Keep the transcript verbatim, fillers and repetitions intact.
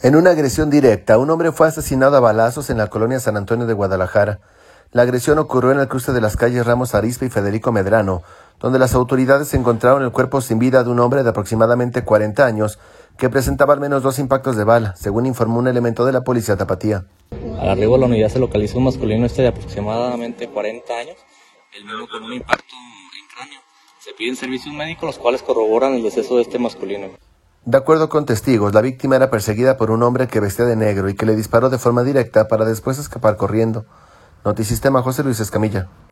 En una agresión directa, un hombre fue asesinado a balazos en la colonia San Antonio de Guadalajara. La agresión ocurrió en el cruce de las calles Ramos Arizpe y Federico Medrano, donde las autoridades encontraron el cuerpo sin vida de un hombre de aproximadamente cuarenta años que presentaba al menos dos impactos de bala, según informó un elemento de la policía tapatía. Al arribo de la unidad se localizó un masculino este de aproximadamente cuarenta años, el mismo con un impacto en cráneo. Se piden servicios médicos los cuales corroboran el deceso de este masculino. De acuerdo con testigos, la víctima era perseguida por un hombre que vestía de negro y que le disparó de forma directa para después escapar corriendo. Notisistema, José Luis Escamilla.